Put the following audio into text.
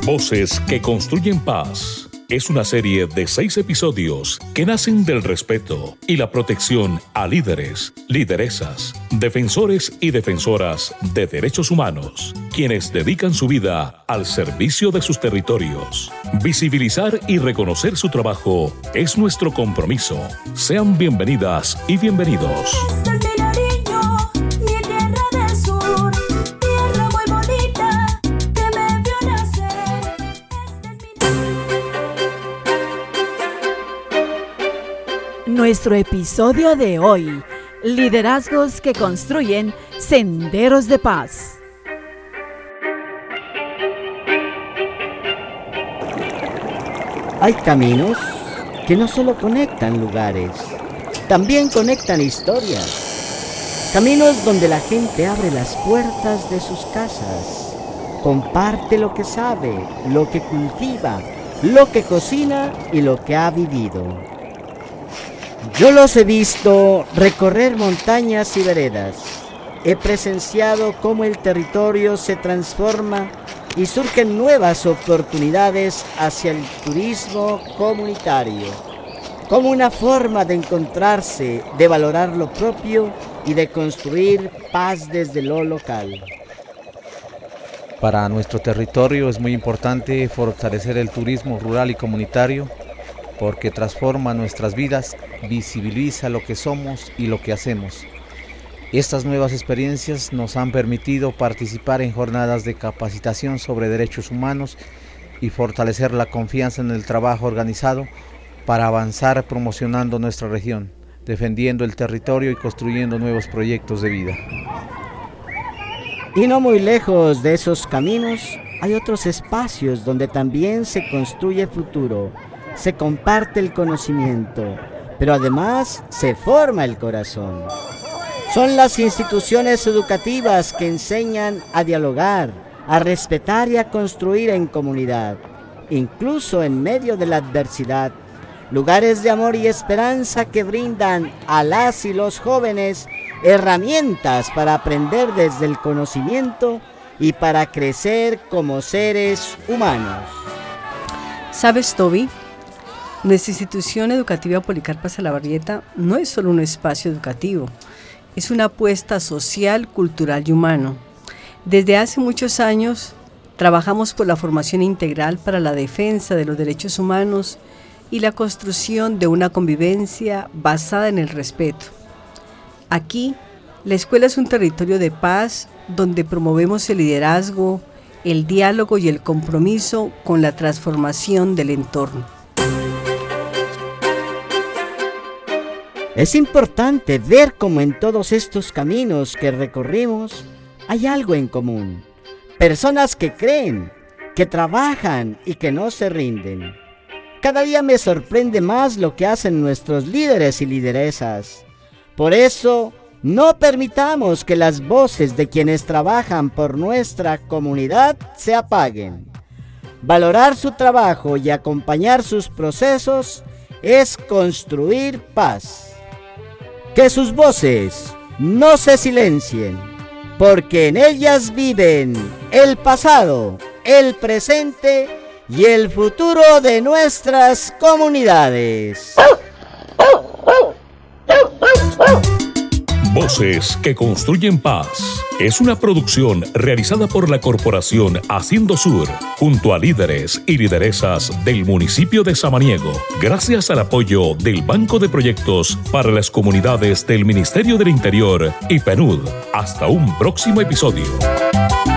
Voces que construyen paz. Es una serie de 6 episodios que nacen del respeto y la protección a líderes, lideresas, defensores y defensoras de derechos humanos, quienes dedican su vida al servicio de sus territorios. Visibilizar y reconocer su trabajo es nuestro compromiso. Sean bienvenidas y bienvenidos. Nuestro episodio de hoy, liderazgos que construyen senderos de paz. Hay caminos que no solo conectan lugares, también conectan historias. Caminos donde la gente abre las puertas de sus casas, comparte lo que sabe, lo que cultiva, lo que cocina y lo que ha vivido. Yo los he visto recorrer montañas y veredas. He presenciado cómo el territorio se transforma y surgen nuevas oportunidades hacia el turismo comunitario, como una forma de encontrarse, de valorar lo propio y de construir paz desde lo local. Para nuestro territorio es muy importante fortalecer el turismo rural y comunitario, porque transforma nuestras vidas, visibiliza lo que somos y lo que hacemos. Estas nuevas experiencias nos han permitido participar en jornadas de capacitación sobre derechos humanos y fortalecer la confianza en el trabajo organizado para avanzar promocionando nuestra región, defendiendo el territorio y construyendo nuevos proyectos de vida. Y no muy lejos de esos caminos hay otros espacios donde también se construye futuro. Se comparte el conocimiento, pero además se forma el corazón. Son las instituciones educativas que enseñan a dialogar, a respetar y a construir en comunidad, incluso en medio de la adversidad. Lugares de amor y esperanza que brindan a las y los jóvenes herramientas para aprender desde el conocimiento y para crecer como seres humanos. ¿Sabes, Toby? Nuestra institución educativa Policarpa Salabarrieta no es solo un espacio educativo, es una apuesta social, cultural y humano. Desde hace muchos años trabajamos por la formación integral para la defensa de los derechos humanos y la construcción de una convivencia basada en el respeto. Aquí, la escuela es un territorio de paz donde promovemos el liderazgo, el diálogo y el compromiso con la transformación del entorno. Es importante ver cómo en todos estos caminos que recorrimos hay algo en común. Personas que creen, que trabajan y que no se rinden. Cada día me sorprende más lo que hacen nuestros líderes y lideresas. Por eso, no permitamos que las voces de quienes trabajan por nuestra comunidad se apaguen. Valorar su trabajo y acompañar sus procesos es construir paz. Que sus voces no se silencien, porque en ellas viven el pasado, el presente y el futuro de nuestras comunidades. Voces que construyen paz. Es una producción realizada por la Corporación Haciendo Sur, junto a líderes y lideresas del municipio de Samaniego, gracias al apoyo del Banco de Proyectos para las Comunidades del Ministerio del Interior y PNUD. Hasta un próximo episodio.